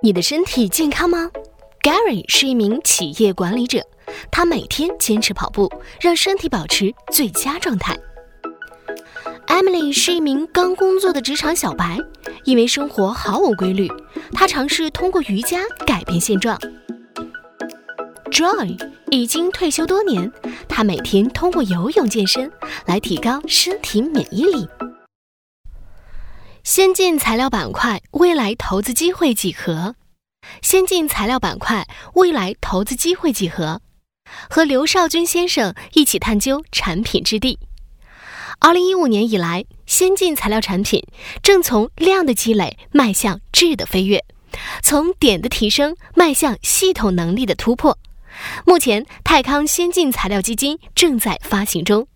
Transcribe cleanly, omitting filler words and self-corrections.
你的身体健康吗？ Gary 是一名企业管理者，他每天坚持跑步，让身体保持最佳状态。Emily 是一名刚工作的职场小白，因为生活毫无规律，她尝试通过瑜伽改变现状。Joy 已经退休多年，他每天通过游泳健身来提高身体免疫力。先进材料板块未来投资机会几何？先进材料板块未来投资机会几何？和刘少军先生一起探究产品质地。2015年以来，先进材料产品正从量的积累迈向质的飞跃，从点的提升迈向系统能力的突破。目前，泰康先进材料基金正在发行中。